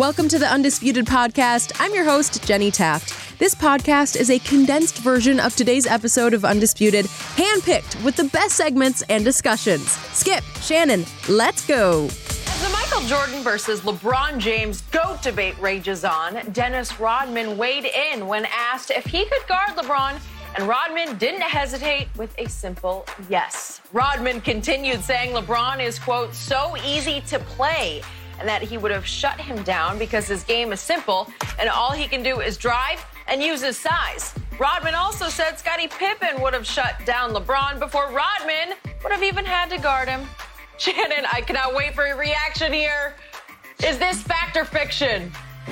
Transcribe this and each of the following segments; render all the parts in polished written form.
Welcome to the Undisputed Podcast. I'm your host, Jenny Taft. This podcast is a condensed version of today's episode of Undisputed, handpicked with the best segments and discussions. Skip, Shannon, let's go. As the Michael Jordan versus LeBron James GOAT debate rages on, Dennis Rodman weighed in when asked if he could guard LeBron, and Rodman didn't hesitate with a simple yes. Rodman continued saying LeBron is, quote, so easy to play, and that he would have shut him down because his game is simple and all he can do is drive and use his size. Rodman also said Scottie Pippen would have shut down LeBron before Rodman would have even had to guard him. Shannon, I cannot wait for your reaction here. Is this fact or fiction?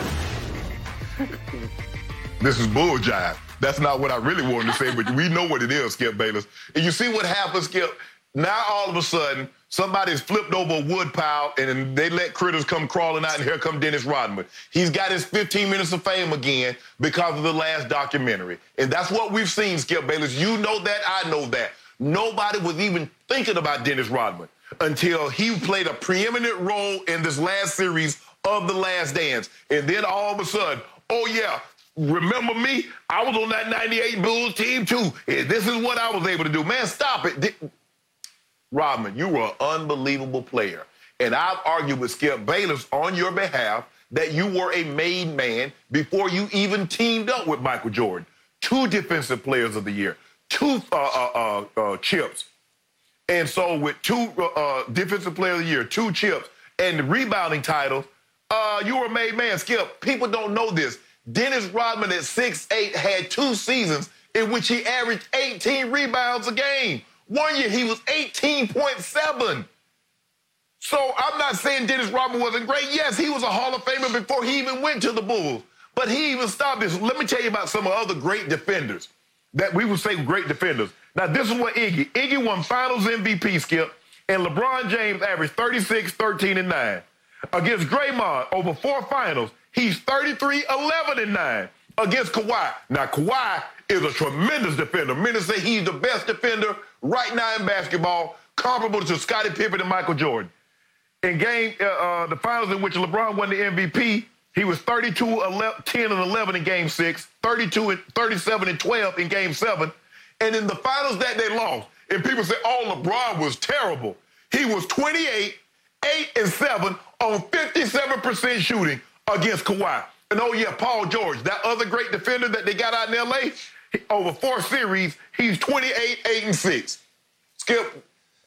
This is bull jive. That's not what I really wanted to say, but we know what it is, Skip Bayless. And you see what happens, Skip? Now all of a sudden, somebody's flipped over a wood pile, and they let critters come crawling out, and here come Dennis Rodman. He's got his 15 minutes of fame again because of the last documentary. And that's what we've seen, Skip Bayless. You know that, I know that. Nobody was even thinking about Dennis Rodman until he played a preeminent role in this last series of The Last Dance. And then all of a sudden, oh yeah, remember me? I was on that 98 Bulls team too. And this is what I was able to do. Man, stop it. Rodman, you were an unbelievable player. And I've argued with Skip Bayless on your behalf that you were a made man before you even teamed up with Michael Jordan. 2 Defensive Players of the Year, 2 chips. And so with 2 Defensive Player of the Year, 2 chips, and the rebounding titles, you were a made man. Skip, people don't know this. Dennis Rodman at 6'8" had 2 seasons in which he averaged 18 rebounds a game. 1 year, he was 18.7. So I'm not saying Dennis Rodman wasn't great. Yes, he was a Hall of Famer before he even went to the Bulls. But he even stopped this. Let me tell you about some of other great defenders that we would say great defenders. Now, this is what Iggy won Finals MVP, Skip, and LeBron James averaged 36, 13, and 9. Against Draymond, over 4 finals, he's 33, 11, and 9. Against Kawhi. Now, Kawhi is a tremendous defender. Many say he's the best defender right now in basketball, comparable to Scottie Pippen and Michael Jordan. In the finals in which LeBron won the MVP, he was 32, 10, and 11 in Game 6, 32, 37, and 12 in Game 7. And in the finals that they lost, and people say, oh, LeBron was terrible. He was 28, 8, and 7 on 57% shooting against Kawhi. And oh, yeah, Paul George, that other great defender that they got out in L.A., over 4 series, he's 28, 8, and 6. Skip,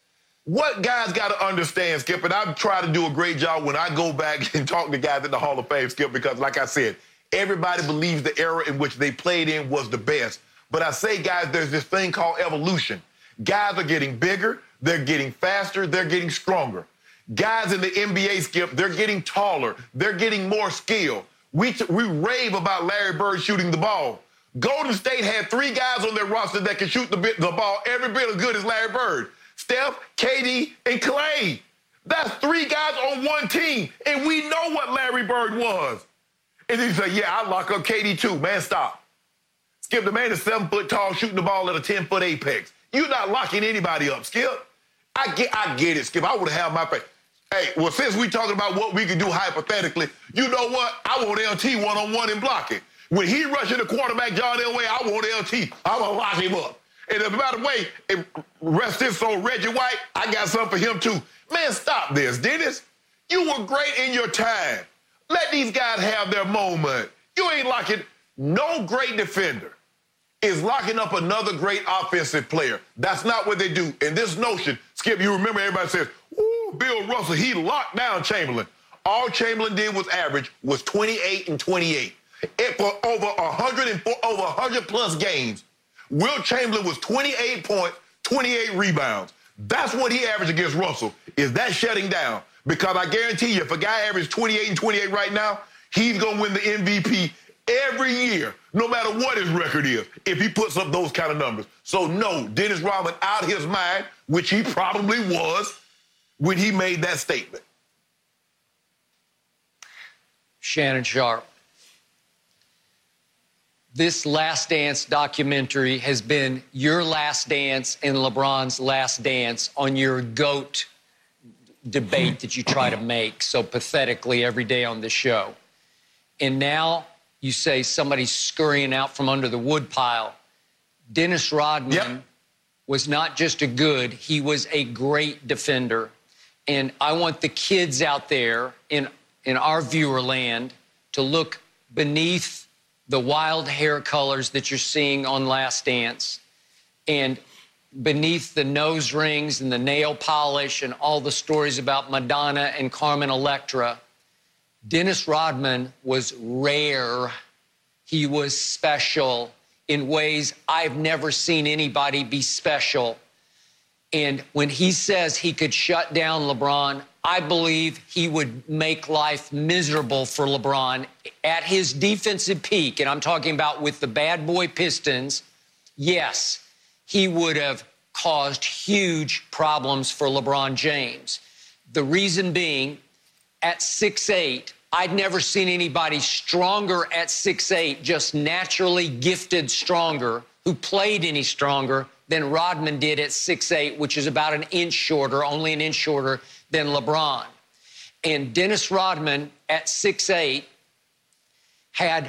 what guys got to understand, Skip, and I've tried to do a great job when I go back and talk to guys in the Hall of Fame, Skip, because like I said, everybody believes the era in which they played in was the best. But I say, guys, there's this thing called evolution. Guys are getting bigger, they're getting faster, they're getting stronger. Guys in the NBA, Skip, they're getting taller, they're getting more skilled. We rave about Larry Bird shooting the ball. Golden State had 3 guys on their roster that can shoot the ball every bit as good as Larry Bird. Steph, KD, and Clay. That's 3 guys on one team, and we know what Larry Bird was. And then you say, yeah, I lock up KD too. Man, stop. Skip, the man is 7 foot tall shooting the ball at a 10-foot apex. You're not locking anybody up, Skip. I get it, Skip. I would have my face. Hey, well, since we talking about what we can do hypothetically, you know what? I want LT one-on-one and block it. When he rushing the quarterback, John Elway, I want LT. I'm going to lock him up. And by the way, rest his soul, Reggie White, I got something for him too. Man, stop this, Dennis. You were great in your time. Let these guys have their moment. You ain't locking. No great defender is locking up another great offensive player. That's not what they do. And this notion, Skip, you remember everybody says, ooh, Bill Russell, he locked down Chamberlain. All Chamberlain did was average was 28 and 28. For over 100 plus games, Wilt Chamberlain was 28 points, 28 rebounds. That's what he averaged against Russell. Is that shutting down? Because I guarantee you, if a guy averages 28 and 28 right now, he's going to win the MVP every year, no matter what his record is, if he puts up those kind of numbers. So, no, Dennis Rodman out of his mind, which he probably was when he made that statement. Shannon Sharpe. This Last Dance documentary has been your last dance and LeBron's last dance on your GOAT debate that you try to make so pathetically every day on this show. And now you say somebody's scurrying out from under the woodpile. Dennis Rodman was not just a good, he was a great defender. And I want the kids out there in our viewer land to look beneath the wild hair colors that you're seeing on Last Dance and beneath the nose rings and the nail polish and all the stories about Madonna and Carmen Electra. Dennis Rodman was rare. He was special in ways I've never seen anybody be special. And when he says he could shut down LeBron, I believe he would make life miserable for LeBron at his defensive peak. And I'm talking about with the bad boy Pistons. Yes, he would have caused huge problems for LeBron James. The reason being, at 6'8", I'd never seen anybody stronger at 6'8", just naturally gifted stronger, who played any stronger than Rodman did at 6'8", which is about an inch shorter, only an inch shorter than LeBron. And Dennis Rodman at 6'8" had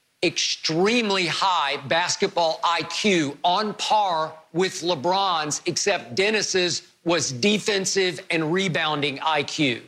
extremely high basketball IQ, on par with LeBron's, except Dennis's was defensive and rebounding IQ.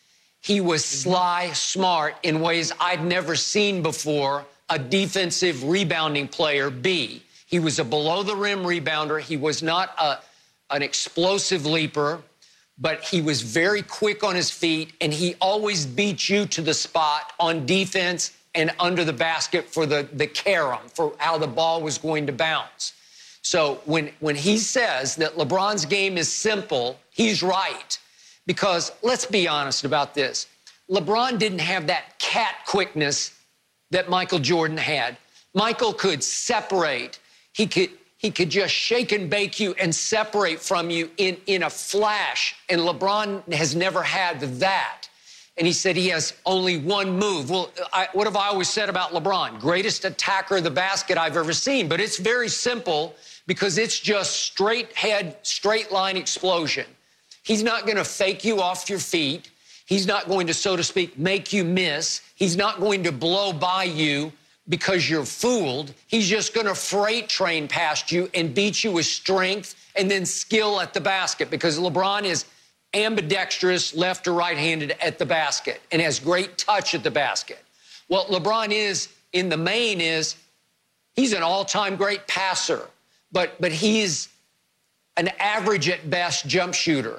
He was sly, smart in ways I'd never seen before a defensive rebounding player be. He was a below-the-rim rebounder. He was not an explosive leaper, but he was very quick on his feet, and he always beat you to the spot on defense and under the basket for the carom, for how the ball was going to bounce. So when he says that LeBron's game is simple, he's right. Because let's be honest about this. LeBron didn't have that cat quickness that Michael Jordan had. Michael could separate. He could just shake and bake you and separate from you in a flash. And LeBron has never had that. And he said he has only one move. Well, what have I always said about LeBron? Greatest attacker of the basket I've ever seen. But it's very simple because it's just straight head, straight line explosion. He's not going to fake you off your feet. He's not going to, so to speak, make you miss. He's not going to blow by you because you're fooled. He's just going to freight train past you and beat you with strength and then skill at the basket, because LeBron is ambidextrous, left or right-handed at the basket, and has great touch at the basket. What LeBron is in the main is he's an all-time great passer, but he's an average at best jump shooter,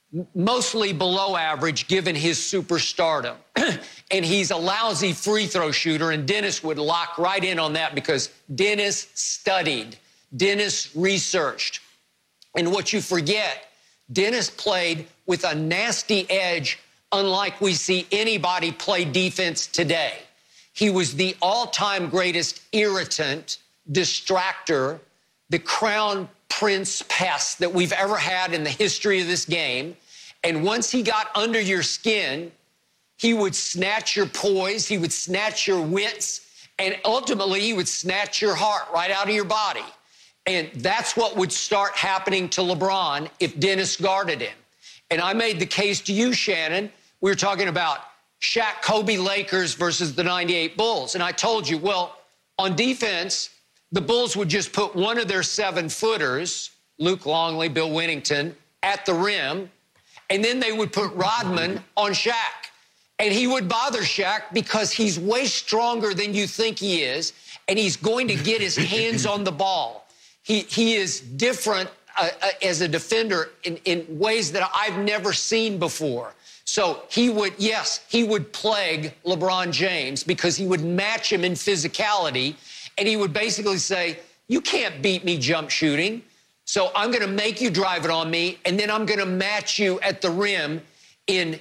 mostly below average given his superstardom. And he's a lousy free throw shooter, and Dennis would lock right in on that because Dennis studied, Dennis researched. And what you forget, Dennis played with a nasty edge unlike we see anybody play defense today. He was the all-time greatest irritant, distractor, the crown prince pest that we've ever had in the history of this game. And once he got under your skin, he would snatch your poise, he would snatch your wits, and ultimately he would snatch your heart right out of your body. And that's what would start happening to LeBron if Dennis guarded him. And I made the case to you, Shannon. We were talking about Shaq, Kobe, Lakers versus the '98 Bulls. And I told you, well, on defense, the Bulls would just put one of their 7-footers, Luke Longley, Bill Winnington, at the rim, and then they would put Rodman on Shaq. And he would bother Shaq because he's way stronger than you think he is, and he's going to get his hands on the ball. He is different as a defender in ways that I've never seen before. So he would, yes, he would plague LeBron James because he would match him in physicality, and he would basically say, you can't beat me jump shooting, so I'm going to make you drive it on me, and then I'm going to match you at the rim in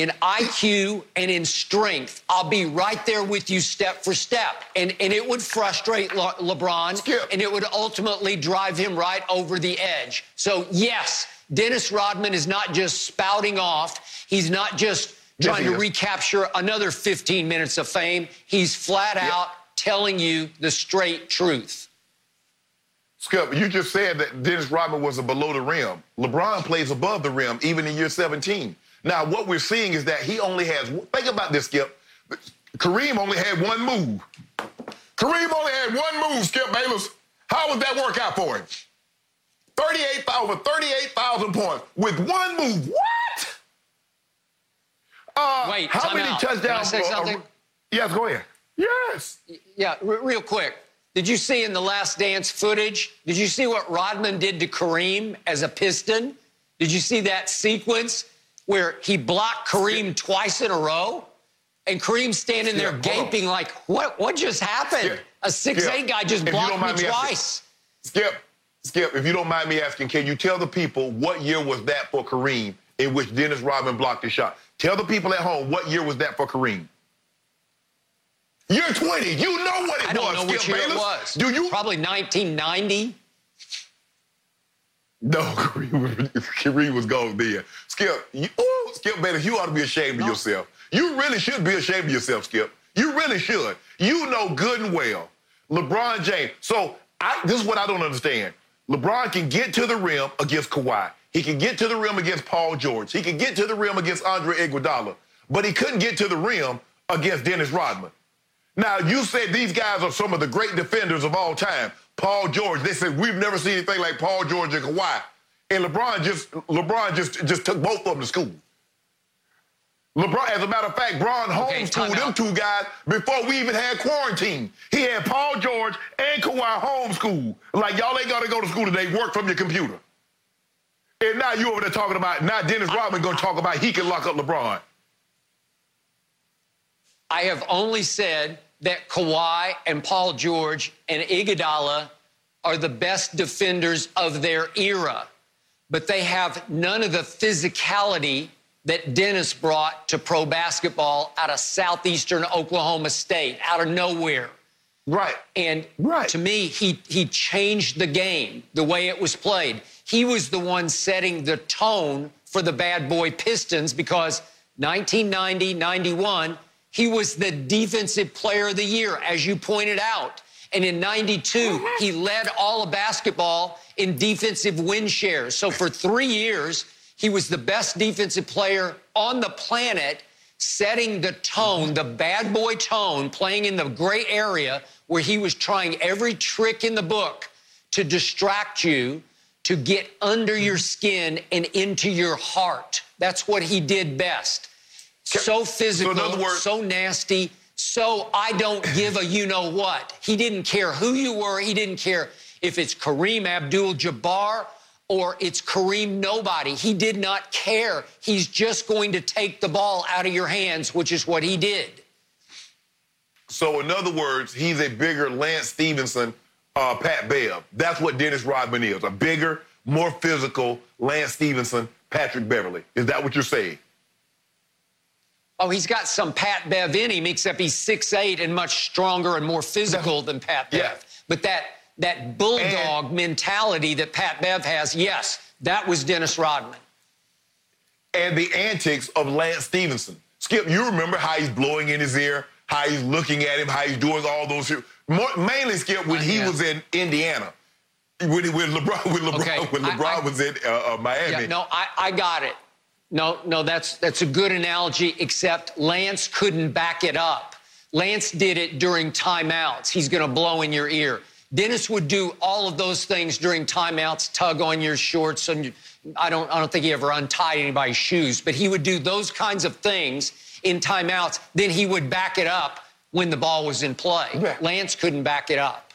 IQ and in strength. I'll be right there with you step for step. And it would frustrate LeBron, Skip. and it would ultimately drive him right over the edge. So, yes, Dennis Rodman is not just spouting off. He's not just trying to recapture another 15 minutes of fame. He's flat out telling you the straight truth. Skip, you just said that Dennis Rodman was a below the rim. LeBron plays above the rim, even in year 17. Now, what we're seeing is that he only has, think about this, Skip. Kareem only had one move. Kareem only had one move, Skip Bayless. How would that work out for him? Over 38,000 points with one move. What? Wait, how many touchdowns? Can I say something? Yes, go ahead. Yes. Yeah, real quick. Did you see in the Last Dance footage, did you see what Rodman did to Kareem as a Piston? Did you see that sequence where he blocked Kareem twice in a row? And Kareem's standing there gaping like, what just happened? A 6'8" guy just blocked me twice. Skip, if you don't mind me asking, can you tell the people what year was that for Kareem in which Dennis Rodman blocked his shot? Tell the people at home what year was that for Kareem. You're 20. You know what it was, I don't know which year it was. Do you? Probably 1990. No, Kareem was gone there. Skip, Skip Bayless, you ought to be ashamed of yourself. You really should be ashamed of yourself, Skip. You really should. You know good and well. LeBron James. So this is what I don't understand. LeBron can get to the rim against Kawhi. He can get to the rim against Paul George. He can get to the rim against Andre Iguodala. But he couldn't get to the rim against Dennis Rodman. Now, you said these guys are some of the great defenders of all time. Paul George, they said, we've never seen anything like Paul George and Kawhi. And LeBron just took both of them to school. LeBron, as a matter of fact, Bron homeschooled them two guys before we even had quarantine. He had Paul George and Kawhi homeschooled. Like, y'all ain't got to go to school today. Work from your computer. And now you over there talking about, now Dennis Rodman going to talk about he can lock up LeBron. I have only said that Kawhi and Paul George and Iguodala are the best defenders of their era, but they have none of the physicality that Dennis brought to pro basketball out of southeastern Oklahoma State, out of nowhere. Right. And to me, he changed the game, the way it was played. He was the one setting the tone for the bad boy Pistons because 1990, 91, he was the defensive player of the year, as you pointed out. And in 92, he led all of basketball in defensive win shares. So for 3 years, he was the best defensive player on the planet, setting the tone, the bad boy tone, playing in the gray area where he was trying every trick in the book to distract you, to get under your skin and into your heart. That's what he did best. So physical, so in other words, so nasty, so I don't give a you-know-what. He didn't care who you were. He didn't care if it's Kareem Abdul-Jabbar or it's Kareem nobody. He did not care. He's just going to take the ball out of your hands, which is what he did. So in other words, he's a bigger Lance Stevenson, Pat Bev. That's what Dennis Rodman is, a bigger, more physical Lance Stevenson, Patrick Beverley. Is that what you're saying? Oh, he's got some Pat Bev in him, except he's 6'8" and much stronger and more physical than Pat Bev. Yeah. But that bulldog mentality that Pat Bev has, yes, that was Dennis Rodman. And the antics of Lance Stevenson. Skip, you remember how he's blowing in his ear, how he's looking at him, how he's doing all those. Mainly, Skip, when he was in Indiana, when LeBron was in Miami. Yeah, no, I got it. No, that's a good analogy, except Lance couldn't back it up. Lance did it during timeouts. He's going to blow in your ear. Dennis would do all of those things during timeouts, tug on your shorts, and I don't think he ever untied anybody's shoes, but he would do those kinds of things in timeouts. Then he would back it up when the ball was in play. Yeah. Lance couldn't back it up.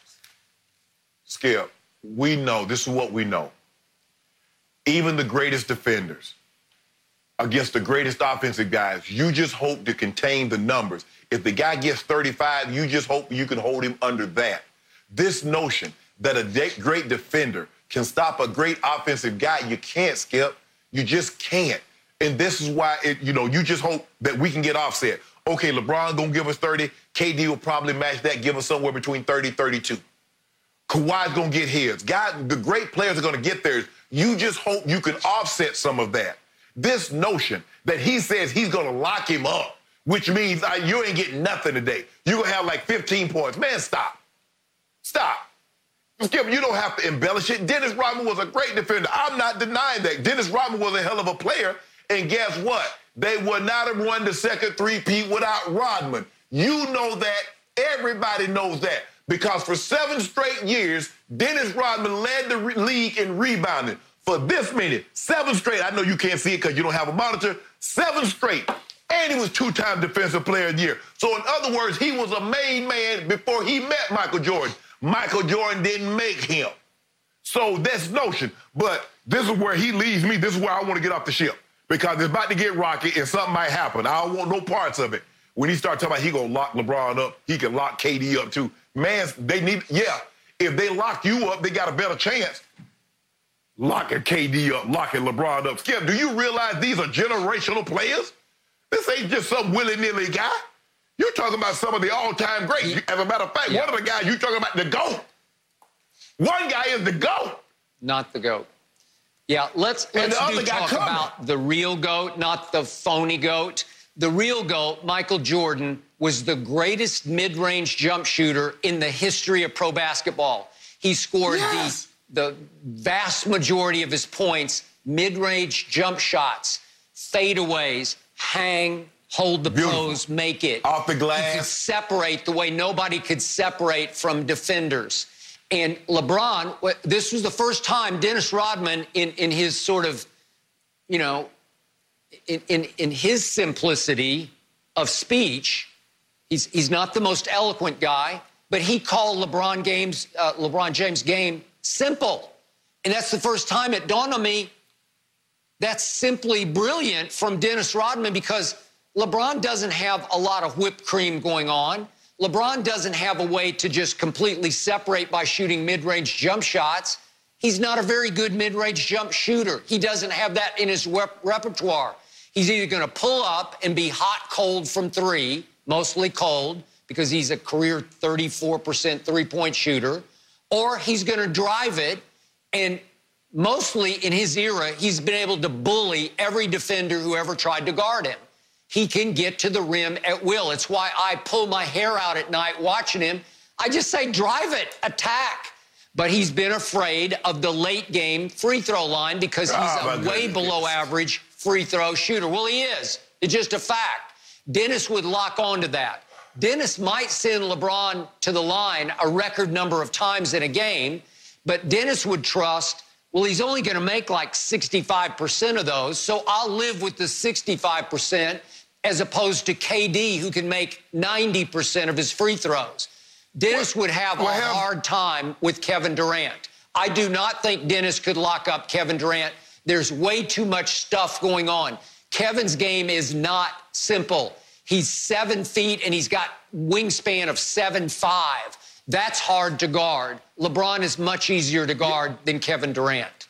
Skip, we know, this is what we know. Even the greatest defenders against the greatest offensive guys, you just hope to contain the numbers. If the guy gets 35, you just hope you can hold him under that. This notion that a great defender can stop a great offensive guy, you can't, Skip. You just can't. And this is why, you just hope that we can get offset. Okay, LeBron going to give us 30. KD will probably match that, give us somewhere between 30, 32. Kawhi's going to get his. Guys, the great players are going to get theirs. You just hope you can offset some of that. This notion that he says he's going to lock him up, which means you ain't getting nothing today. You're going to have like 15 points. Man, stop. Stop. Skip, you don't have to embellish it. Dennis Rodman was a great defender. I'm not denying that. Dennis Rodman was a hell of a player. And guess what? They would not have won the second three-peat without Rodman. You know that. Everybody knows that. Because for 7 straight years, Dennis Rodman led the league in rebounding. For this many, 7 straight. I know you can't see it because you don't have a monitor. 7 straight. And he was 2-time Defensive Player of the Year. So in other words, he was a made man before he met Michael Jordan. Michael Jordan didn't make him. So that's notion. But this is where he leaves me. This is where I want to get off the ship. Because it's about to get rocky and something might happen. I don't want no parts of it. When he starts talking about he going to lock LeBron up, he can lock KD up too. Man, they need, if they lock you up, they got a better chance. Locking KD up, locking LeBron up. Skip, do you realize these are generational players? This ain't just some willy-nilly guy. You're talking about some of the all-time greats. As a matter of fact, one of the guys you're talking about, the GOAT. One guy is the GOAT. Not the GOAT. Yeah, let's talk about the real GOAT, not the phony GOAT. The real GOAT, Michael Jordan, was the greatest mid-range jump shooter in the history of pro basketball. He scored the vast majority of his points, mid-range jump shots, fadeaways, hang, hold the pose, make it. Off the glass. He could separate the way nobody could separate from defenders. And LeBron, this was the first time Dennis Rodman, in his sort of, you know, in his simplicity of speech, he's not the most eloquent guy, but he called LeBron James' game simple. And that's the first time it dawned on me that's simply brilliant from Dennis Rodman, because LeBron doesn't have a lot of whipped cream going on. LeBron doesn't have a way to just completely separate by shooting mid-range jump shots. He's not a very good mid-range jump shooter. He doesn't have that in his repertoire. He's either going to pull up and be hot cold from 3, mostly cold, because he's a career 34% three-point shooter, or he's going to drive it, and mostly in his era, he's been able to bully every defender who ever tried to guard him. He can get to the rim at will. It's why I pull my hair out at night watching him. I just say, drive it, attack. But he's been afraid of the late game free throw line because he's a way below average free throw shooter. Well, he is. It's just a fact. Dennis would lock on to that. Dennis might send LeBron to the line a record number of times in a game, but Dennis would trust, well, he's only going to make like 65% of those, so I'll live with the 65% as opposed to KD, who can make 90% of his free throws. Dennis would have a hard time with Kevin Durant. I do not think Dennis could lock up Kevin Durant. There's way too much stuff going on. Kevin's game is not simple. He's 7 feet and he's got wingspan of 7'5". That's hard to guard. LeBron is much easier to guard than Kevin Durant.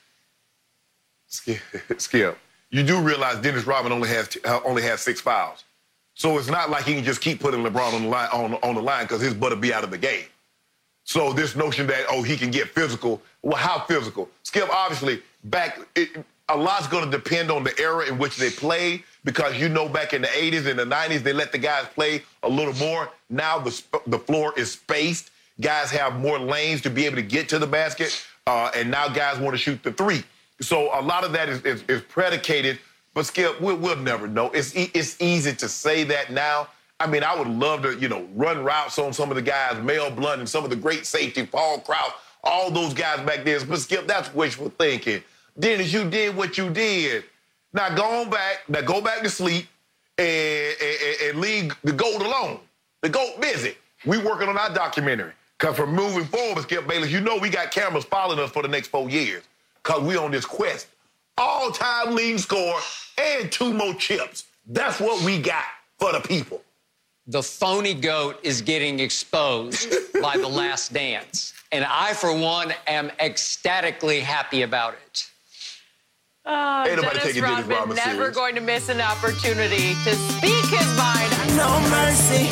Skip, you do realize Dennis Rodman only has 6 fouls. So it's not like he can just keep putting LeBron on the line because his butt will be out of the game. So this notion that, he can get physical, well, how physical? Skip, obviously, a lot's going to depend on the era in which they play, because back in the 80s and the 90s, they let the guys play a little more. Now the floor is spaced. Guys have more lanes to be able to get to the basket, and now guys want to shoot the 3. So a lot of that is predicated, but Skip, we'll never know. It's easy to say that now. I mean, I would love to, run routes on some of the guys, Mel Blount and some of the great safety, Paul Krause, all those guys back there. But Skip, that's wishful thinking. Dennis, you did what you did. Now go back to sleep and leave the GOAT alone. The GOAT busy. We working on our documentary. Because from moving forward, Skip Bayless, we got cameras following us for the next 4 years. Because we on this quest. All-time leading scorer and 2 more chips. That's what we got for the people. The phony GOAT is getting exposed by The Last Dance. And I, for one, am ecstatically happy about it. Dennis Rodman never going to miss an opportunity to speak his mind. No mercy.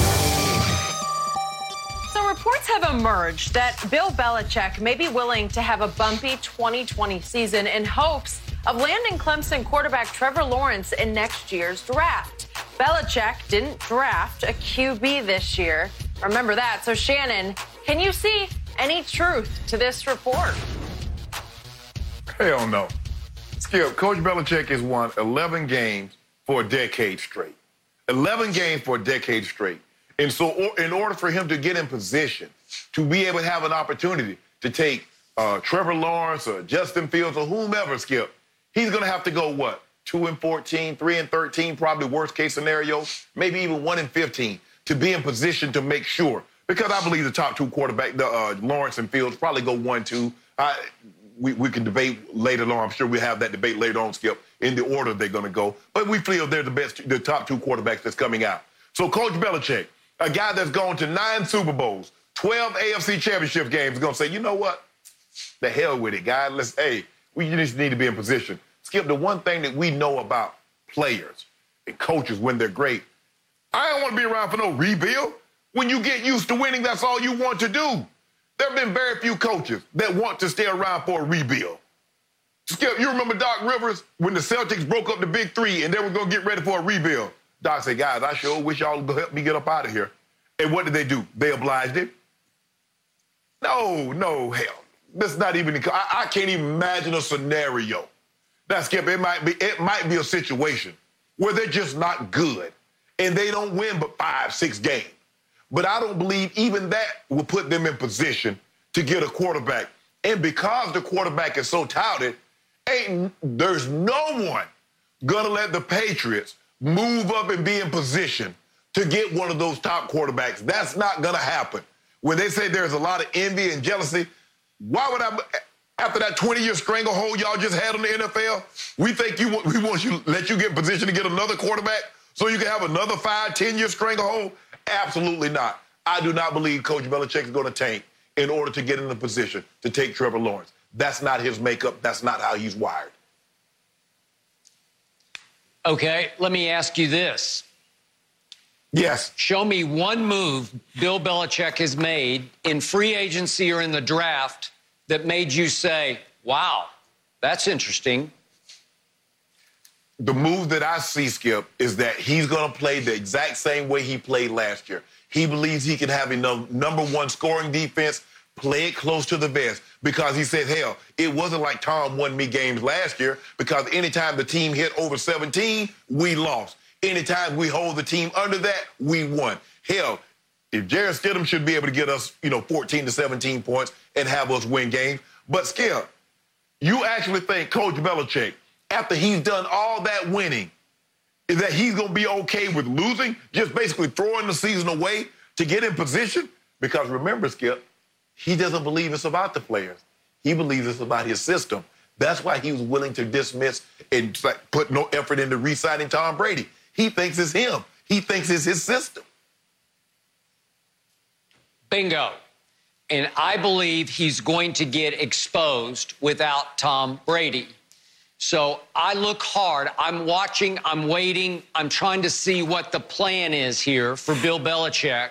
So reports have emerged that Bill Belichick may be willing to have a bumpy 2020 season in hopes of landing Clemson quarterback Trevor Lawrence in next year's draft. Belichick didn't draft a QB this year. Remember that. So, Shannon, can you see any truth to this report? Hell no. Skip, Coach Belichick has won 11 games for a decade straight. 11 games for a decade straight. And so in order for him to get in position, to be able to have an opportunity to take Trevor Lawrence or Justin Fields or whomever, Skip, he's going to have to go, what, 2-14, 3-13, probably worst case scenario, maybe even 1-15 to be in position to make sure. Because I believe the top two quarterbacks, Lawrence and Fields, probably go 1-2. We can debate later on. I'm sure we'll have that debate later on, Skip, in the order they're going to go. But we feel they're the top two quarterbacks that's coming out. So Coach Belichick, a guy that's gone to 9 Super Bowls, 12 AFC Championship games, is going to say, you know what? The hell with it, guys. We just need to be in position. Skip, the one thing that we know about players and coaches when they're great, I don't want to be around for no rebuild. When you get used to winning, that's all you want to do. There have been very few coaches that want to stay around for a rebuild. Skip, you remember Doc Rivers when the Celtics broke up the Big Three and they were going to get ready for a rebuild? Doc said, guys, I sure wish y'all would help me get up out of here. And what did they do? They obliged him? No, hell. That's not even, I can't even imagine a scenario. Now, Skip, it might be a situation where they're just not good and they don't win but 5-6 games. But I don't believe even that will put them in position to get a quarterback. And because the quarterback is so touted, there's no one going to let the Patriots move up and be in position to get one of those top quarterbacks. That's not going to happen. When they say there's a lot of envy and jealousy, why would I, after that 20-year stranglehold y'all just had on the NFL, we want you let you get in position to get another quarterback so you can have another 5-10-year stranglehold? Absolutely not. I do not believe Coach Belichick is going to tank in order to get in the position to take Trevor Lawrence. That's not his makeup. That's not how he's wired. Okay, let me ask you this. Yes. Show me one move Bill Belichick has made in free agency or in the draft that made you say, wow, that's interesting. The move that I see, Skip, is that he's going to play the exact same way he played last year. He believes he can have a number one scoring defense, play it close to the vest, because he said, hell, it wasn't like Tom won me games last year because anytime the team hit over 17, we lost. Anytime we hold the team under that, we won. Hell, if Jarrett Stidham should be able to get us, 14 to 17 points and have us win games. But, Skip, you actually think Coach Belichick, after he's done all that winning, is that he's going to be okay with losing, just basically throwing the season away to get in position? Because remember, Skip, he doesn't believe it's about the players. He believes it's about his system. That's why he was willing to dismiss and put no effort into re-signing Tom Brady. He thinks it's him. He thinks it's his system. Bingo. And I believe he's going to get exposed without Tom Brady. So I look hard. I'm watching. I'm waiting. I'm trying to see what the plan is here for Bill Belichick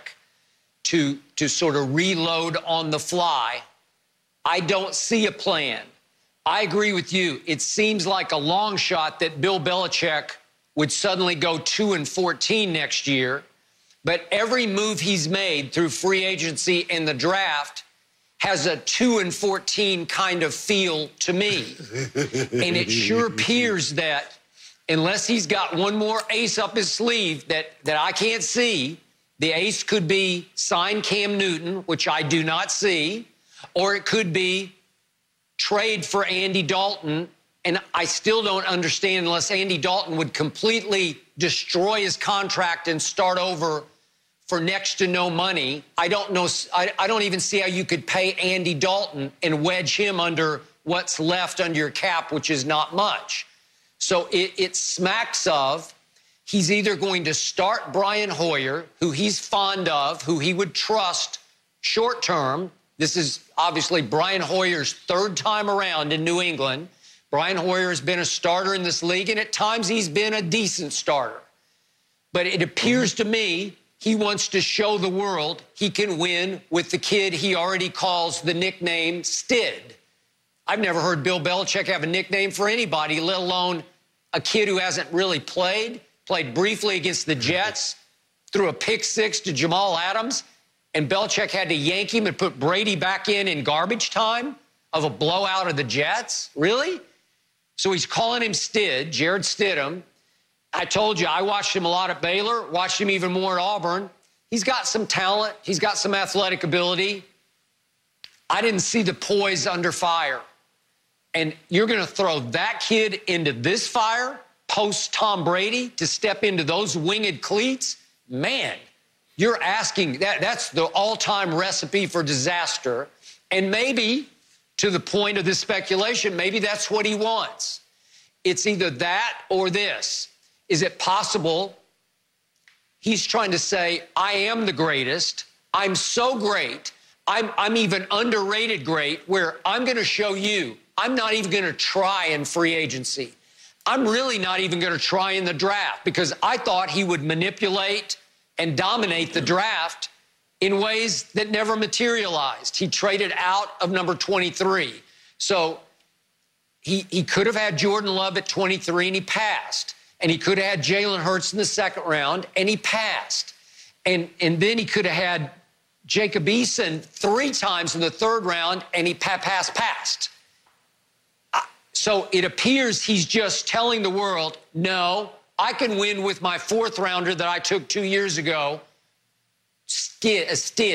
to sort of reload on the fly. I don't see a plan. I agree with you. It seems like a long shot that Bill Belichick would suddenly go 2-14 next year. But every move he's made through free agency and the draft has a 2-14 kind of feel to me. And it sure appears that unless he's got one more ace up his sleeve that I can't see, the ace could be sign Cam Newton, which I do not see, or it could be trade for Andy Dalton. And I still don't understand unless Andy Dalton would completely destroy his contract and start over for next to no money. I don't know. I don't even see how you could pay Andy Dalton and wedge him under what's left under your cap, which is not much. So it smacks of he's either going to start Brian Hoyer, who he's fond of, who he would trust short term. This is obviously Brian Hoyer's third time around in New England. Brian Hoyer has been a starter in this league, and at times he's been a decent starter. But it appears to me he wants to show the world he can win with the kid he already calls the nickname Stid. I've never heard Bill Belichick have a nickname for anybody, let alone a kid who hasn't really played briefly against the Jets, threw a pick six to Jamal Adams, and Belichick had to yank him and put Brady back in garbage time of a blowout of the Jets? Really? So he's calling him Stid, Jarrett Stidham. I told you, I watched him a lot at Baylor, watched him even more at Auburn. He's got some talent. He's got some athletic ability. I didn't see the poise under fire. And you're going to throw that kid into this fire, post Tom Brady, to step into those winged cleats? Man, you're asking, that's the all-time recipe for disaster. And maybe, to the point of this speculation, maybe that's what he wants. It's either that or this. Is it possible he's trying to say, I am the greatest, I'm so great, I'm even underrated great, where I'm going to show you I'm not even going to try in free agency. I'm really not even going to try in the draft, because I thought he would manipulate and dominate the draft in ways that never materialized. He traded out of number 23. So he could have had Jordan Love at 23 and he passed. And he could have had Jalen Hurts in the second round and he passed. And then he could have had Jacob Eason 3 times in the third round and he passed. So it appears he's just telling the world, no, I can win with my 4th rounder that I took 2 years ago, Jared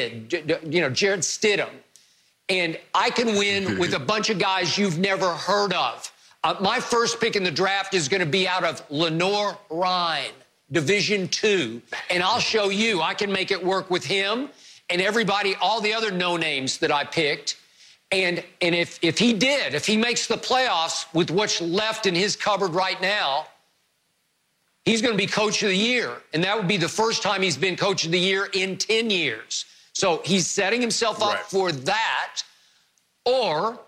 Stidham. And I can win with a bunch of guys you've never heard of. My first pick in the draft is going to be out of Lenoir-Rhyne, Division II. And I'll show you I can make it work with him and everybody, all the other no-names that I picked. And if he makes the playoffs with what's left in his cupboard right now, he's going to be Coach of the Year. And that would be the first time he's been Coach of the Year in 10 years. So he's setting himself up for that, or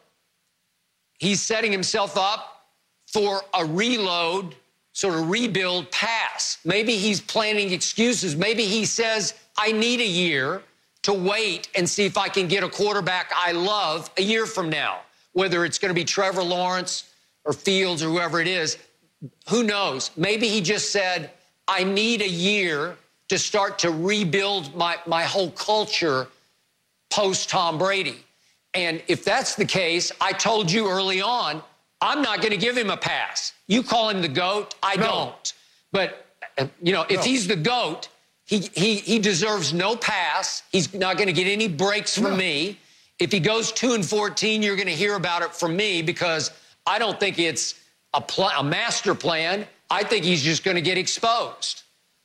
he's setting himself up for a reload, sort of rebuild pass. Maybe he's planning excuses. Maybe he says, I need a year to wait and see if I can get a quarterback I love a year from now, whether it's going to be Trevor Lawrence or Fields or whoever it is. Who knows? Maybe he just said, I need a year to start to rebuild my whole culture post-Tom Brady. And if that's the case, I told you early on, I'm not going to give him a pass. You call him the GOAT, I don't. But, if he's the GOAT, he deserves no pass. He's not going to get any breaks from me. If he goes 2-14, you're going to hear about it from me, because I don't think it's a master plan. I think he's just going to get exposed.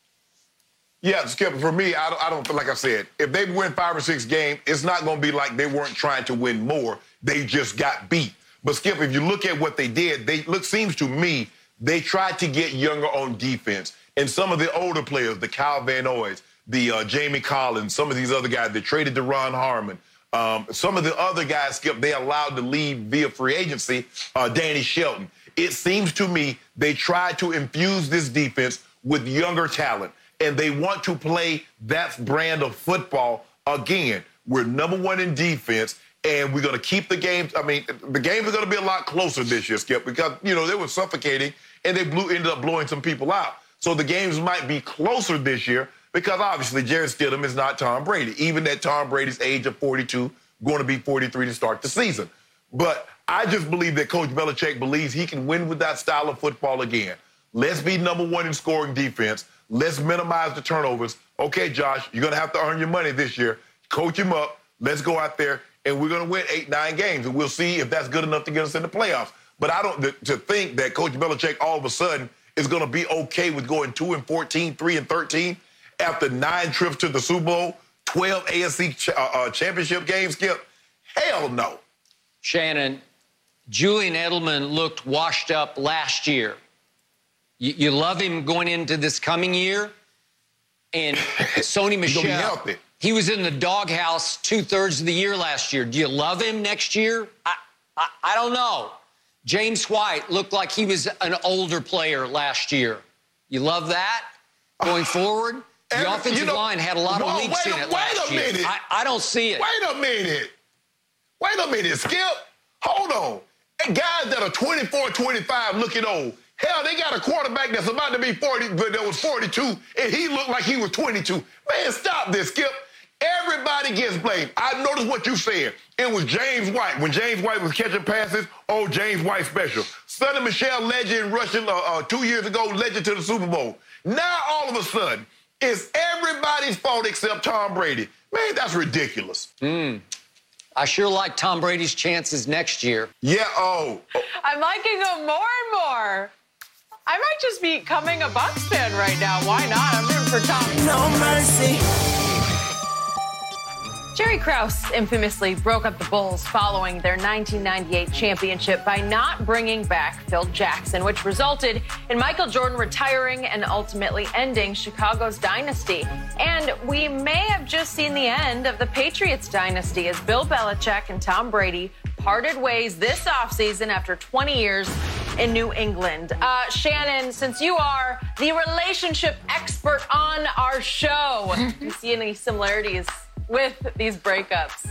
Yeah, Skip, for me, I don't feel, like I said, if they win 5 or 6 games, it's not going to be like they weren't trying to win more. They just got beat. But, Skip, if you look at what they did, seems to me they tried to get younger on defense. And some of the older players, the Kyle Van Noys, the Jamie Collins, some of these other guys, they traded to Ron Harmon. Some of the other guys, Skip, they allowed to leave via free agency, Danny Shelton. It seems to me they tried to infuse this defense with younger talent. And they want to play that brand of football again. We're number 1 in defense, and we're going to keep the games. I mean, the games are going to be a lot closer this year, Skip, because, they were suffocating, and they ended up blowing some people out. So the games might be closer this year because, obviously, Jared Stidham is not Tom Brady, even at Tom Brady's age of 42, going to be 43 to start the season. But I just believe that Coach Belichick believes he can win with that style of football again. Let's be number 1 in scoring defense. Let's minimize the turnovers. Okay, Josh, you're going to have to earn your money this year. Coach him up. Let's go out there, and we're going to win 8-9 games, and we'll see if that's good enough to get us in the playoffs. But I don't to think that Coach Belichick all of a sudden is going to be okay with going 2-14, 3-13 after 9 trips to the Super Bowl, 12 AFC championship games, Skip. Hell no. Shannon, Julian Edelman looked washed up last year. You love him going into this coming year. And Sony Michel, he was in the doghouse 2/3 of the year last year. Do you love him next year? I don't know. James White looked like he was an older player last year. You love that going forward? The offensive line had a lot of leaks in it last year. I don't see it. Wait a minute, Skip. Hold on. And guys that are 24, 25 looking old. Hell, they got a quarterback that's about to be 40, but that was 42, and he looked like he was 22. Man, stop this, Skip. Everybody gets blamed. I noticed what you said. It was James White. When James White was catching passes, James White special. Sonny Michel, legend, rushing 2 years ago, legend to the Super Bowl. Now, all of a sudden, It's everybody's fault except Tom Brady. Man, that's ridiculous. I sure like Tom Brady's chances next year. Yeah, I'm liking him more and more. I might just be becoming a Bucs fan right now. Why not? I'm rooting for Tom. No mercy. Jerry Krause infamously broke up the Bulls following their 1998 championship by not bringing back Phil Jackson, which resulted in Michael Jordan retiring and ultimately ending Chicago's dynasty. And we may have just seen the end of the Patriots dynasty as Bill Belichick and Tom Brady parted ways this offseason after 20 years in New England. Shannon, since you are the relationship expert on our show, do you see any similarities with these breakups?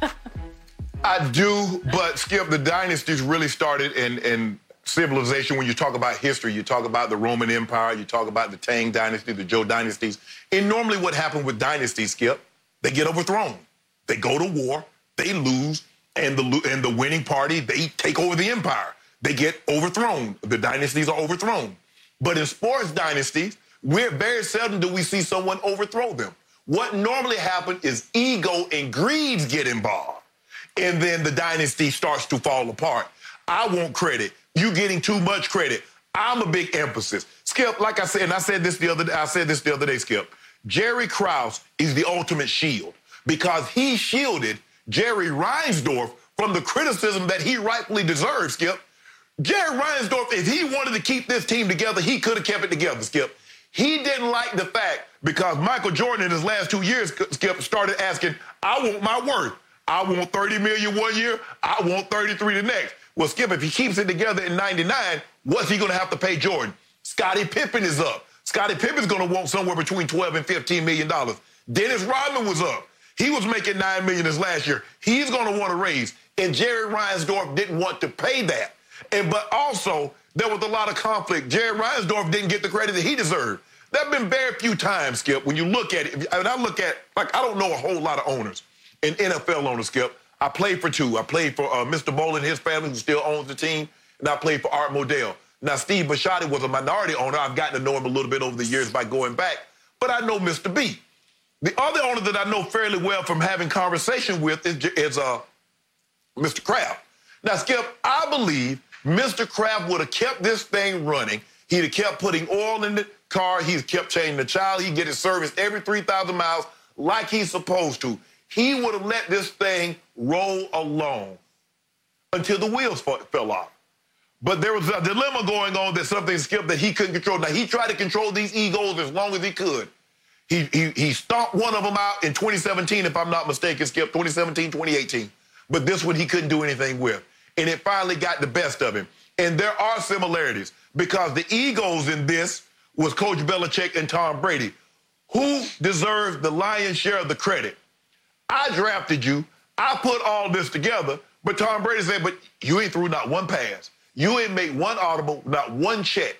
I do, but Skip, the dynasties really started in civilization. When you talk about history, you talk about the Roman Empire, you talk about the Tang dynasty, the Zhou dynasties. And normally what happened with dynasties, Skip, they get overthrown. They go to war, they lose, and the winning party, they take over the empire. They get overthrown. The dynasties are overthrown. But in sports dynasties, very seldom do we see someone overthrow them. What normally happens is ego and greed get involved, and then the dynasty starts to fall apart. I want credit. You getting too much credit. I'm a big emphasis. Skip, like I said, and I said this the other day, Skip. Jerry Krause is the ultimate shield because he shielded Jerry Reinsdorf from the criticism that he rightfully deserves, Skip. Jerry Reinsdorf, if he wanted to keep this team together, he could have kept it together, Skip. He didn't like the fact because Michael Jordan in his last 2 years, Skip, started asking, I want my worth. I want $30 million one year. I want 33 the next. Well, Skip, if he keeps it together in 99, what's he going to have to pay Jordan? Scottie Pippen is up. Scottie Pippen's going to want somewhere between $12 and $15 million. Dennis Rodman was up. He was making $9 million this last year. He's going to want a raise. And Jerry Reinsdorf didn't want to pay that. But also, there was a lot of conflict. Jerry Reinsdorf didn't get the credit that he deserved. There have been very few times, Skip, when you look at it. And I look at, like, I don't know a whole lot of owners and NFL owners, Skip. I played for two. I played for Mr. Boland and his family, who still owns the team, and I played for Art Modell. Now, Steve Bisciotti was a minority owner. I've gotten to know him a little bit over the years by going back, but I know Mr. B. The other owner that I know fairly well from having conversation with is Mr. Kraft. Now, Skip, I believe Mr. Kraft would have kept this thing running. He'd have kept putting oil in the car. He'd kept changing the child. He'd get it serviced every 3,000 miles like he's supposed to. He would have let this thing roll along until the wheels fell off. But there was a dilemma going on that something, Skip, that he couldn't control. Now, he tried to control these egos as long as he could. He stomped one of them out in 2017, if I'm not mistaken, Skip, 2017, 2018. But this one he couldn't do anything with. And it finally got the best of him. And there are similarities because the egos in this was Coach Belichick and Tom Brady. Who deserves the lion's share of the credit? I drafted you. I put all this together. But Tom Brady said, but you ain't threw not one pass. You ain't made one audible, not one check.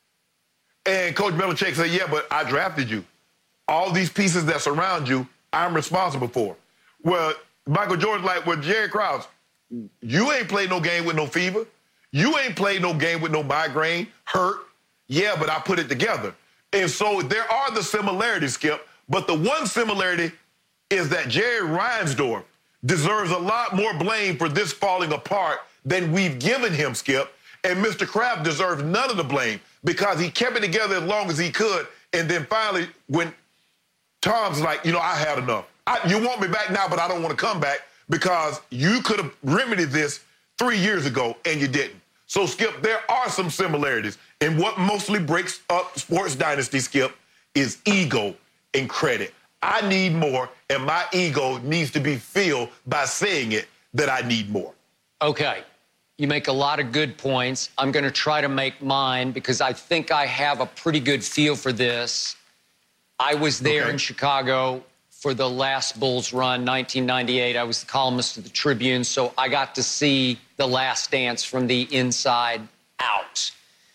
And Coach Belichick said, yeah, but I drafted you. All these pieces that surround you, I'm responsible for. Well, Michael Jordan's like, well, Jerry Krause, you ain't played no game with no fever. You ain't played no game with no migraine, hurt. Yeah, but I put it together. And so there are the similarities, Skip. But the one similarity is that Jerry Reinsdorf deserves a lot more blame for this falling apart than we've given him, Skip. And Mr. Kraft deserves none of the blame because he kept it together as long as he could. And then finally, when Tom's like, I had enough. You want me back now, but I don't want to come back because you could have remedied this 3 years ago and you didn't. So, Skip, there are some similarities. And what mostly breaks up sports dynasty, Skip, is ego and credit. I need more, and my ego needs to be filled by saying it that I need more. Okay. You make a lot of good points. I'm going to try to make mine because I think I have a pretty good feel for this. I was there in Chicago for the last Bulls run, 1998. I was the columnist of the Tribune, so I got to see the last dance from the inside out.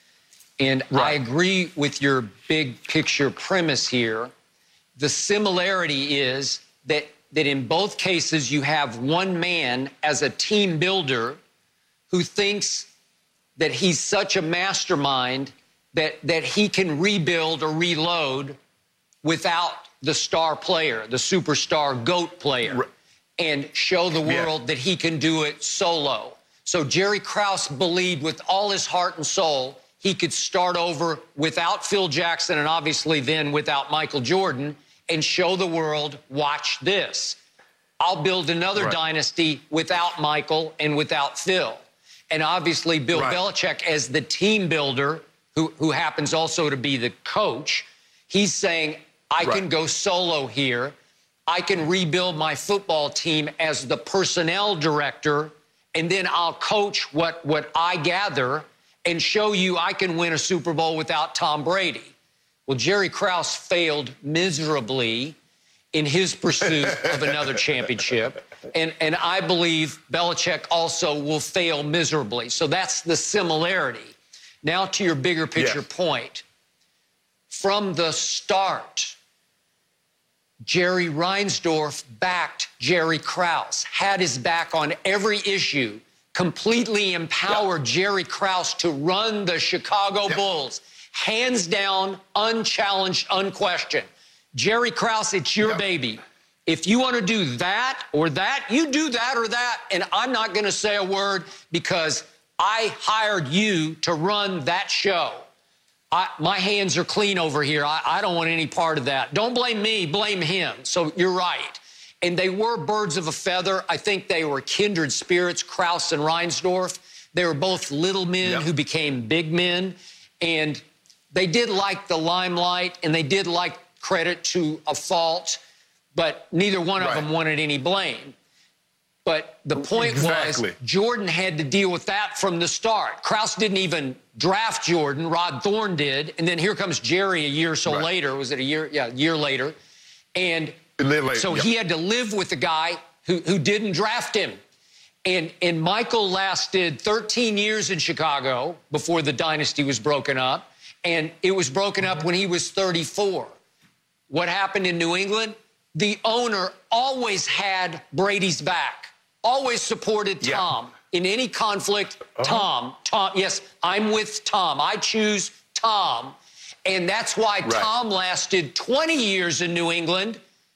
And I agree with your big picture premise here. The similarity is that in both cases you have one man as a team builder who thinks that he's such a mastermind that he can rebuild or reload without the star player, the superstar GOAT player, and show the world that he can do it solo. So Jerry Krause believed with all his heart and soul he could start over without Phil Jackson and obviously then without Michael Jordan and show the world, watch this. I'll build another dynasty without Michael and without Phil. And obviously Bill Belichick, as the team builder, who happens also to be the coach, he's saying, I can go solo here. I can rebuild my football team as the personnel director, and then I'll coach what I gather and show you I can win a Super Bowl without Tom Brady. Well, Jerry Krause failed miserably in his pursuit of another championship. And I believe Belichick also will fail miserably. So that's the similarity. Now to your bigger picture point. From the start, Jerry Reinsdorf backed Jerry Krause, had his back on every issue, completely empowered Jerry Krause to run the Chicago Bulls, hands down, unchallenged, unquestioned. Jerry Krause, it's your baby. If you want to do that or that, you do that or that, and I'm not going to say a word because I hired you to run that show. My hands are clean over here. I don't want any part of that. Don't blame me, blame him. So you're right. And they were birds of a feather. I think they were kindred spirits, Krause and Reinsdorf. They were both little men who became big men. And they did like the limelight, and they did like credit to a fault, but neither one of them wanted any blame. But the point was, Jordan had to deal with that from the start. Krause didn't even draft Jordan. Rod Thorne did. And then here comes Jerry a year or so later. Was it a year? Yeah, a year later. And so he had to live with the guy who didn't draft him. And Michael lasted 13 years in Chicago before the dynasty was broken up. And it was broken up when he was 34. What happened in New England? The owner always had Brady's back, always supported Tom. In any conflict, Tom, yes, I'm with Tom. I choose Tom. And that's why Tom lasted 20 years in New England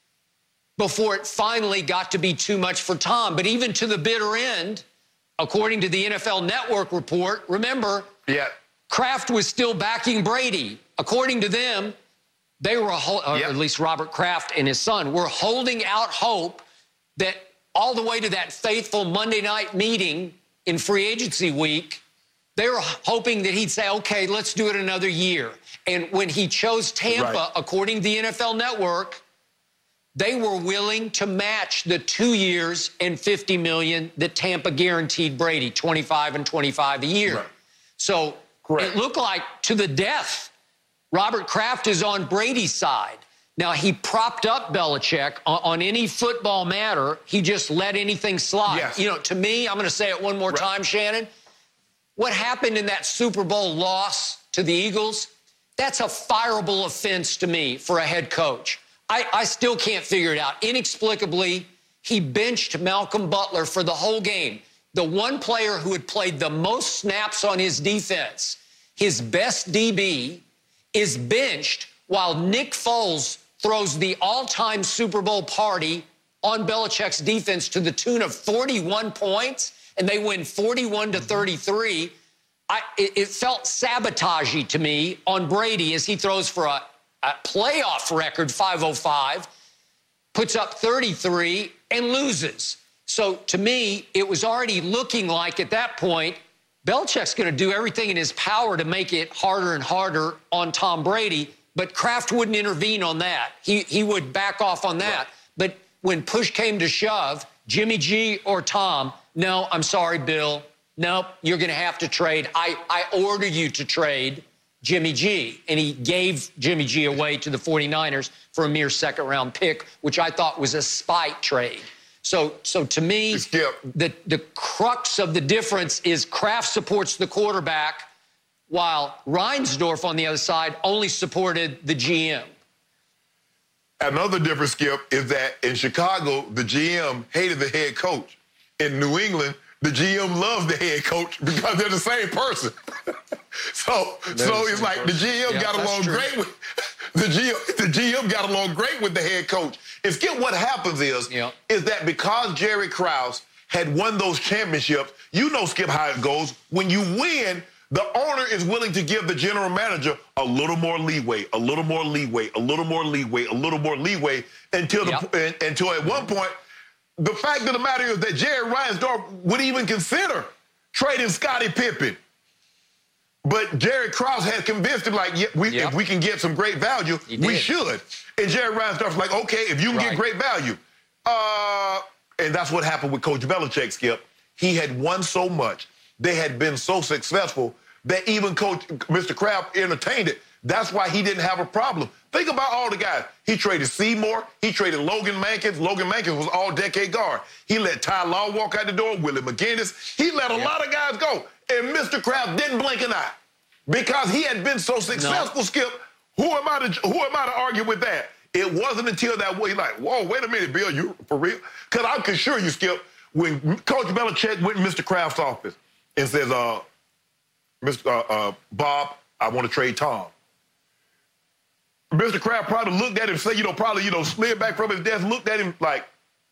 before it finally got to be too much for Tom. But even to the bitter end, according to the NFL Network report, remember, Kraft was still backing Brady. According to them, they were, or at least Robert Kraft and his son, were holding out hope that all the way to that faithful Monday night meeting in free agency week, they were hoping that he'd say, okay, let's do it another year. And when he chose Tampa, according to the NFL Network, they were willing to match the 2 years and $50 million that Tampa guaranteed Brady, 25 and 25 a year. So it looked like to the death, Robert Kraft is on Brady's side. Now, he propped up Belichick on any football matter. He just let anything slide. You know, to me, I'm going to say it one more time, Shannon. What happened in that Super Bowl loss to the Eagles, that's a fireable offense to me for a head coach. I still can't figure it out. Inexplicably, he benched Malcolm Butler for the whole game. The one player who had played the most snaps on his defense, his best DB, is benched while Nick Foles throws the all-time Super Bowl party on Belichick's defense to the tune of 41 points, and they win 41-33. It felt sabotagey to me on Brady as he throws for a playoff record, 505, puts up 33, and loses. So, to me, it was already looking like at that point, Belichick's going to do everything in his power to make it harder and harder on Tom Brady, but Kraft wouldn't intervene on that. He would back off on that. But when push came to shove, Jimmy G or Tom, no, I'm sorry, Bill. Nope, you're going to have to trade. I order you to trade Jimmy G. And he gave Jimmy G away to the 49ers for a mere second-round pick, which I thought was a spite trade. So to me, the crux of the difference is Kraft supports the quarterback, while Reinsdorf on the other side only supported the GM. Another difference, Skip, is that in Chicago, the GM hated the head coach. In New England, the GM loves the head coach because they're the same person. so it's like the GM got along great with the GM got along great with the head coach. And Skip, what happens is that because Jerry Krause had won those championships, you know, Skip, how it goes. When you win, the owner is willing to give the general manager a little more leeway, a little more leeway, a little more leeway, a little more leeway until until at one point, the fact of the matter is that Jerry Reinsdorf would even consider trading Scottie Pippen. But Jerry Krause had convinced him, like, if we can get some great value, we should. And Jerry Reinsdorf's like, okay, if you can get great value. And that's what happened with Coach Belichick, Skip. He had won so much. They had been so successful that even Mr. Kraft entertained it. That's why he didn't have a problem. Think about all the guys. He traded Seymour. He traded Logan Mankins. Logan Mankins was all-decade guard. He let Ty Law walk out the door, Willie McGinnis. He let a lot of guys go. And Mr. Kraft didn't blink an eye because he had been so successful, Skip. Who am I to argue with that? It wasn't until that way, like, whoa, wait a minute, Bill, you for real? Because I can assure you, Skip, when Coach Belichick went in Mr. Kraft's office and says, Bob, I want to trade Tom. Mr. Kraft probably looked at him, slid back from his desk, looked at him like,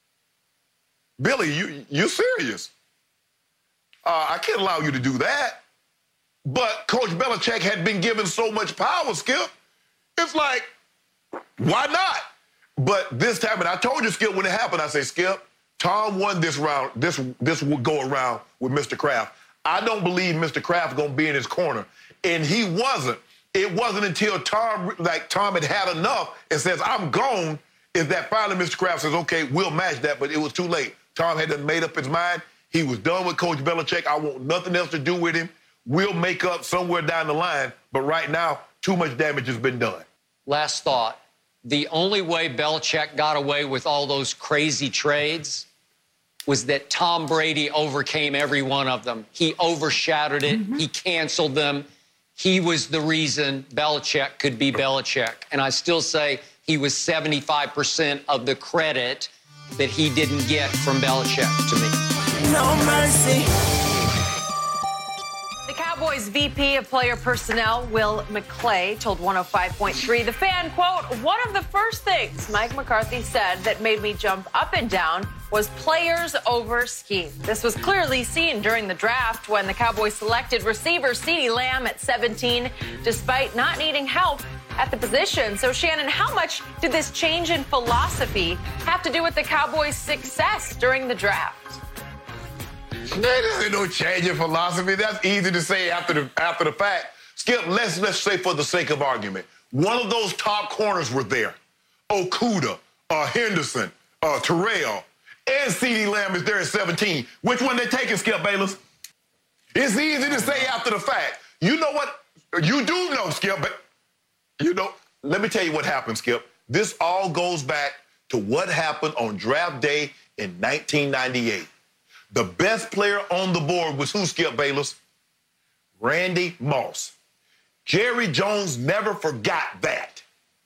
Billy, you serious? I can't allow you to do that. But Coach Belichick had been given so much power, Skip. It's like, why not? But this time, and I told you, Skip, when it happened, I said, Skip, Tom won this round, this would go around with Mr. Kraft. I don't believe Mr. Kraft's going to be in his corner. And he wasn't. It wasn't until Tom had enough and says, I'm gone, is that finally Mr. Kraft says, okay, we'll match that, but it was too late. Tom had done made up his mind. He was done with Coach Belichick. I want nothing else to do with him. We'll make up somewhere down the line, but right now, too much damage has been done. Last thought. The only way Belichick got away with all those crazy trades was that Tom Brady overcame every one of them. He overshadowed it. He canceled them. He was the reason Belichick could be Belichick. And I still say he was 75% of the credit that he didn't get from Belichick to me. No mercy. The Cowboys VP of Player Personnel, Will McClay, told 105.3 The Fan, quote, one of the first things Mike McCarthy said that made me jump up and down was players over scheme. This was clearly seen during the draft when the Cowboys selected receiver CeeDee Lamb at 17, despite not needing help at the position. So, Shannon, how much did this change in philosophy have to do with the Cowboys' success during the draft? There ain't no change in philosophy. That's easy to say after the fact. Skip, let's say for the sake of argument, one of those top corners were there. Okudah, Henderson, Terrell, and CeeDee Lamb is there at 17. Which one they taking, Skip Bayless? It's easy to say after the fact. You know what? You do know, Skip, but let me tell you what happened, Skip. This all goes back to what happened on draft day in 1998. The best player on the board was who, Skip Bayless? Randy Moss. Jerry Jones never forgot that.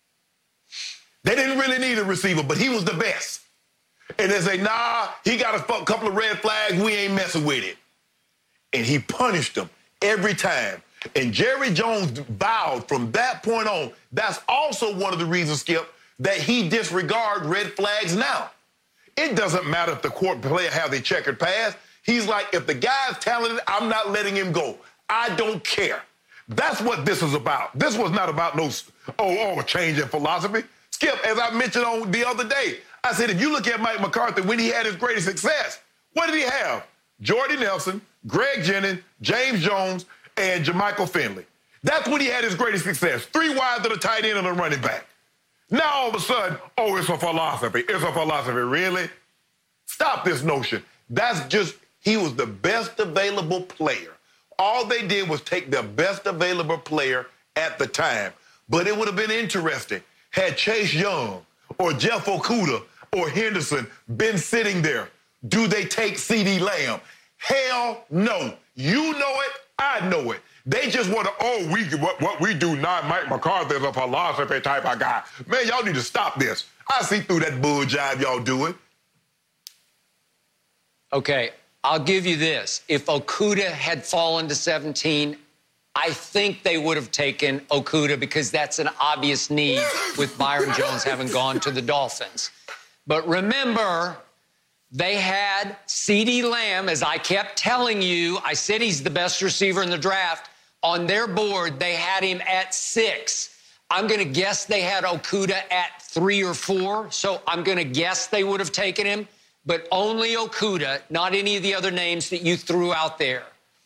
They didn't really need a receiver, but he was the best. And they say, nah, he got a couple of red flags, we ain't messing with it. And he punished them every time. And Jerry Jones vowed from that point on, that's also one of the reasons, Skip, that he disregard red flags now. It doesn't matter if the court player have their checkered past. He's like, if the guy's talented, I'm not letting him go. I don't care. That's what this is about. This was not about no, a change in philosophy. Skip, as I mentioned on the other day, I said, if you look at Mike McCarthy, when he had his greatest success, what did he have? Jordy Nelson, Greg Jennings, James Jones, and Jermichael Finley. That's when he had his greatest success. 3 wides and a tight end and a running back. Now, all of a sudden, it's a philosophy. It's a philosophy. Really? Stop this notion. That's just, he was the best available player. All they did was take the best available player at the time. But it would have been interesting had Chase Young or Jeff Okudah or Henderson been sitting there. Do they take CeeDee Lamb? Hell no. You know it. I know it. They just want to, what we do not, Mike McCarthy is a philosophy type of guy. Man, y'all need to stop this. I see through that bull jive y'all doing. Okay, I'll give you this. If Okudah had fallen to 17, I think they would have taken Okudah because that's an obvious need with Byron Jones having gone to the Dolphins. But remember, they had CeeDee Lamb, as I kept telling you. I said he's the best receiver in the draft. On their board, they had him at 6. I'm going to guess they had Okudah at 3 or 4, so I'm going to guess they would have taken him. But only Okudah, not any of the other names that you threw out there.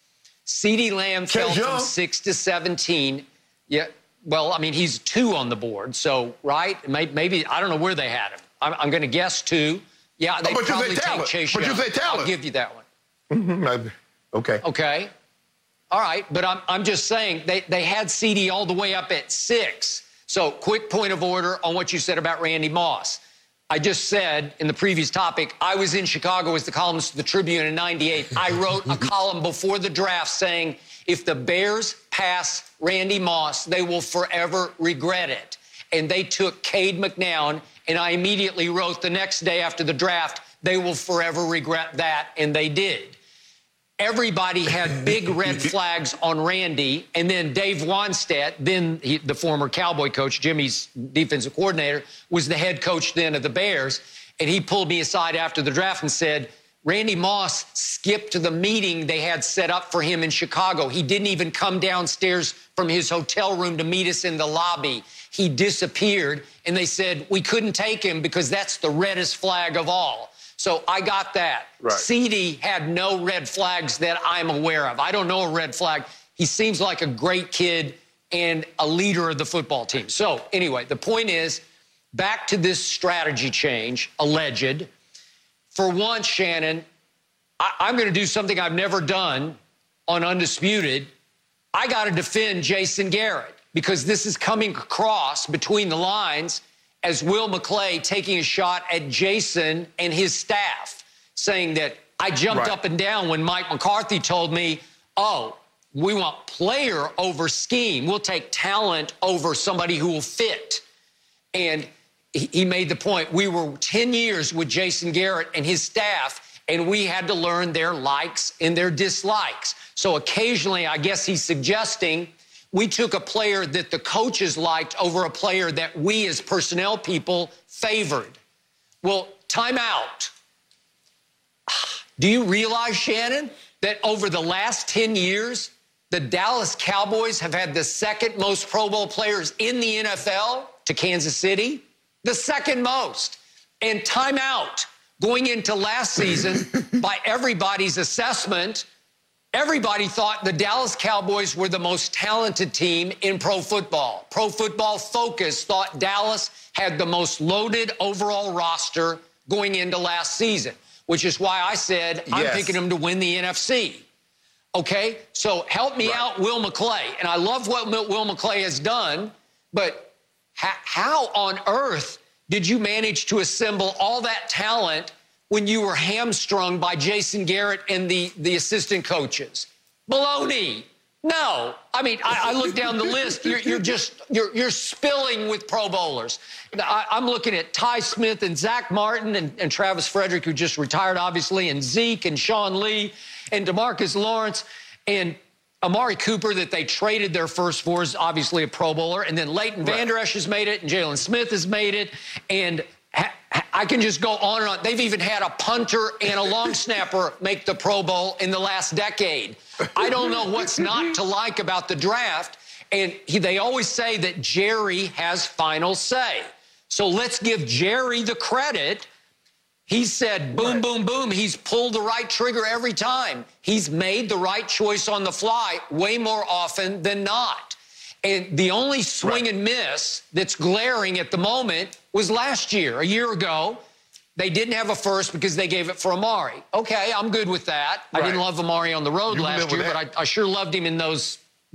CeeDee Lamb fell from 6 to 17. Yeah, well, I mean, he's 2 on the board, so, right? Maybe I don't know where they had him. I'm going to guess 2. Yeah, they probably take Chase Young. But you say talent. I'll give you that one. Okay. Okay. All right, but I'm just saying they had CeeDee all the way up at 6. So quick point of order on what you said about Randy Moss. I just said in the previous topic, I was in Chicago as the columnist of the Tribune in '98. I wrote a column before the draft saying, if the Bears pass Randy Moss, they will forever regret it. And they took Cade McNown, and I immediately wrote the next day after the draft, they will forever regret that, and they did. Everybody had big red flags on Randy, and then Dave Wannstedt, then the former Cowboy coach, Jimmy's defensive coordinator, was the head coach then of the Bears, and he pulled me aside after the draft and said, Randy Moss skipped to the meeting they had set up for him in Chicago. He didn't even come downstairs from his hotel room to meet us in the lobby. He disappeared, and they said, we couldn't take him because that's the reddest flag of all. So I got that. Right. CeeDee had no red flags that I'm aware of. I don't know a red flag. He seems like a great kid and a leader of the football team. So anyway, the point is, back to this strategy change, alleged. For once, Shannon, I'm going to do something I've never done on Undisputed. I got to defend Jason Garrett because this is coming across between the lines as Will McClay taking a shot at Jason and his staff, saying that I jumped up and down when Mike McCarthy told me, oh, we want player over scheme. We'll take talent over somebody who will fit. And he made the point, we were 10 years with Jason Garrett and his staff, and we had to learn their likes and their dislikes. So occasionally, I guess he's suggesting we took a player that the coaches liked over a player that we as personnel people favored. Well, time out. Do you realize, Shannon, that over the last 10 years, the Dallas Cowboys have had the second most Pro Bowl players in the NFL to Kansas City? The second most. And time out. Going into last season, by everybody's assessment, everybody thought the Dallas Cowboys were the most talented team in pro football. Pro Football Focus thought Dallas had the most loaded overall roster going into last season, which is why I said I'm picking them to win the NFC. Okay? So help me out, Will McClay. And I love what Will McClay has done, but how on earth did you manage to assemble all that talent when you were hamstrung by Jason Garrett and the assistant coaches? Baloney. No. I mean, I look down the list. You're spilling with Pro Bowlers. I'm looking at Ty Smith and Zach Martin and Travis Frederick, who just retired, obviously, and Zeke and Sean Lee and DeMarcus Lawrence and Amari Cooper that they traded their first for is obviously a Pro Bowler. And then Leighton Vander Esch has made it, and Jalen Smith has made it. And I can just go on and on. They've even had a punter and a long snapper make the Pro Bowl in the last decade. I don't know what's not to like about the draft. And they always say that Jerry has final say. So let's give Jerry the credit. He said, boom, boom, boom. He's pulled the right trigger every time. He's made the right choice on the fly way more often than not. And the only swing and miss that's glaring at the moment was last year, a year ago. They didn't have a first because they gave it for Amari. Okay, I'm good with that. I didn't love Amari on the road last year, but I sure loved him in those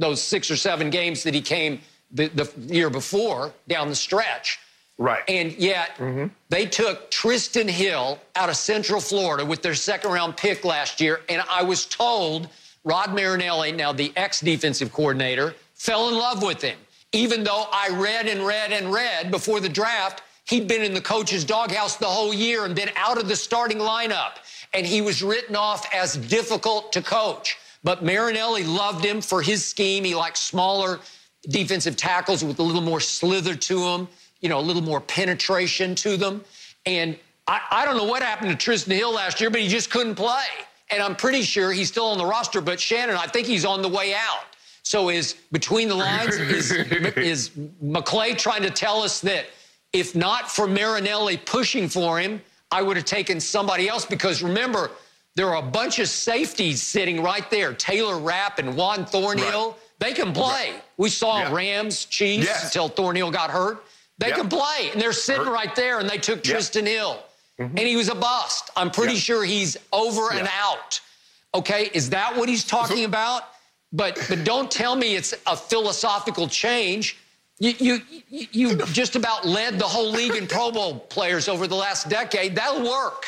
6 or 7 games that he came the year before down the stretch. Right. And yet they took Tristan Hill out of Central Florida with their second-round pick last year, and I was told Rod Marinelli, now the ex-defensive coordinator, fell in love with him, even though I read before the draft He'd been in the coach's doghouse the whole year and been out of the starting lineup. And he was written off as difficult to coach. But Marinelli loved him for his scheme. He liked smaller defensive tackles with a little more slither to them, you know, a little more penetration to them. And I don't know what happened to Tristan Hill last year, but he just couldn't play. And I'm pretty sure he's still on the roster. But, Shannon, I think he's on the way out. So is between the lines, is McClay trying to tell us that if not for Marinelli pushing for him, I would have taken somebody else? Because remember, there are a bunch of safeties sitting right there. Taylor Rapp and Juan Thornhill. Right. They can play. Right. We saw Rams, Chiefs until Thornhill got hurt. They can play. And they're sitting right there, and they took Tristan Hill. And he was a bust. I'm pretty sure he's over and out. Okay, is that what he's talking about? But don't tell me it's a philosophical change. You just about led the whole league in Pro Bowl players over the last decade. That'll work.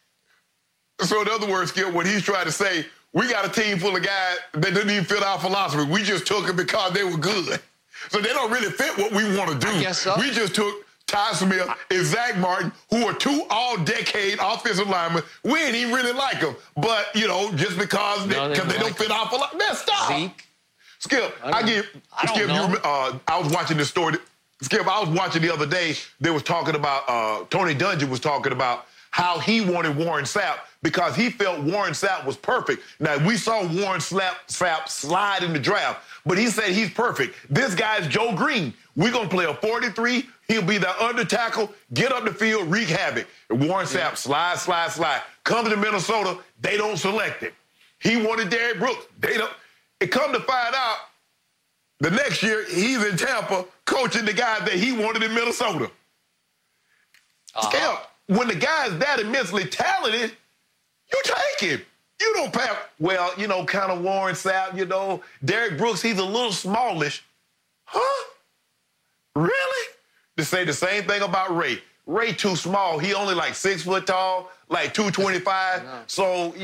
So in other words, Skip, what he's trying to say, we got a team full of guys that didn't even fit our philosophy. We just took them because they were good. So they don't really fit what we want to do. I guess so. We just took Ty Smith and Zach Martin, who are two all-decade offensive linemen. We ain't even really like them. But, you know, just because they don't fit our philosophy. Man, stop. Zeke? Skip, I was watching this story. Skip, I was watching the other day. They was talking about, Tony Dungy was talking about how he wanted Warren Sapp because he felt Warren Sapp was perfect. Now, we saw Warren Sapp slide in the draft, but he said he's perfect. This guy's Joe Green. We're going to play a 43. He'll be the under tackle, get up the field, wreak havoc. And Warren Sapp slide. Comes to Minnesota, they don't select him. He wanted Derrick Brooks. They don't. It come to find out, the next year, he's in Tampa coaching the guys that he wanted in Minnesota. Skip, when the guy's that immensely talented, you take him. You don't pass. Well, you know, kind of Warren Sapp, you know. Derrick Brooks, he's a little smallish. Huh? Really? To say the same thing about Ray. Ray too small. He only like 6 foot tall, like 225. So,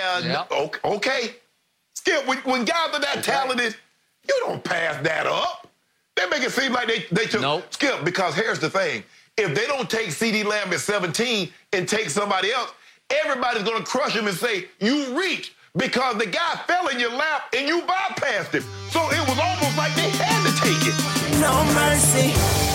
okay. Skip, when guys are that talented, you don't pass that up. They make it seem like they took Skip, because here's the thing. If they don't take CeeDee Lamb at 17 and take somebody else, everybody's going to crush him and say, you reached, because the guy fell in your lap and you bypassed him. So it was almost like they had to take it. No mercy.